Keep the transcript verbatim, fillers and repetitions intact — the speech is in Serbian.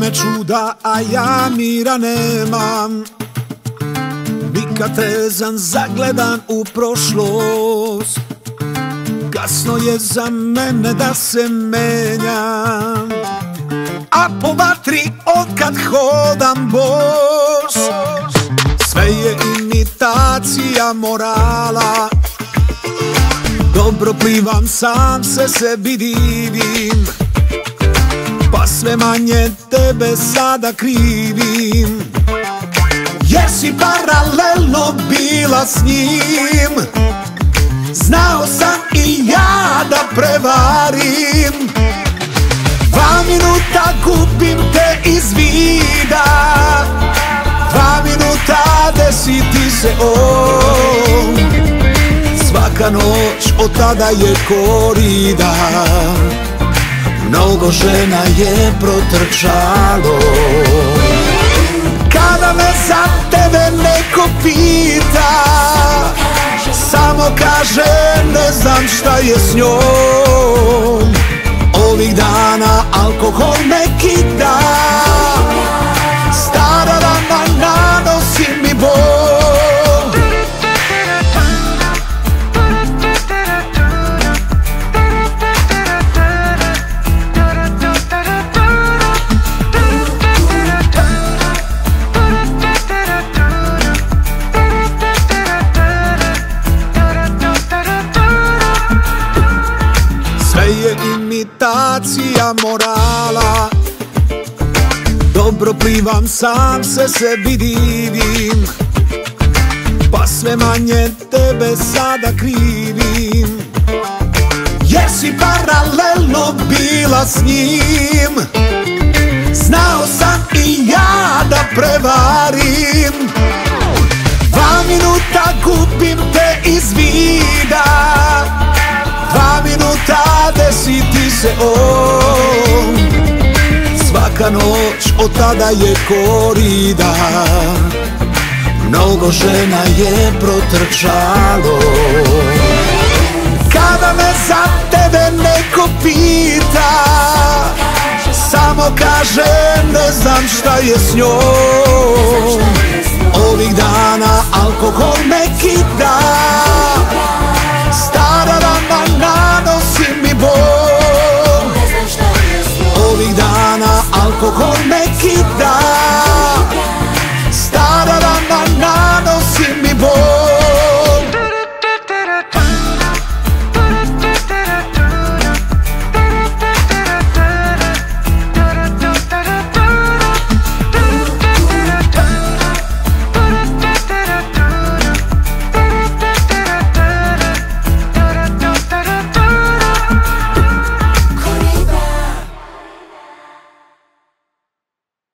me čuda, a ja mira nemam. Nikad trezan, zagledan u prošlost. Kasno je za mene da se menjam, a po vatri otkad hodam bos. Sve je imitacija morala. Dobro plivam, sam se sebi divim, pa sve manje tebe sada krivim. Jer si paralelno bila s njim. Znao sam i ja da prevarim. Dva minuta gubim te iz vida. Dva minuta desi ti se on. Svaka noć od tada je korida. Mnogo žena je protrčalo. Kada me za tebe neko pita, samo kaže ne znam šta je s njom. Ovih dana alkohol me kita. Stara rana nanosi mi bol. Imitacija morala. Dobro plivam, sam se sebi divim, pa sve manje tebe sada krivim. Jer si paralelno bila s njim. Znao sam i ja da prevarim. Dva minuta gubim te iz vida. Dva minuta desi ti se on. Svaka noć od tada je korida. Mnogo žena je protrčalo. Kada me za tebe neko pita, samo kaže ne znam šta je s njom. Ovih dana alkohol me kita.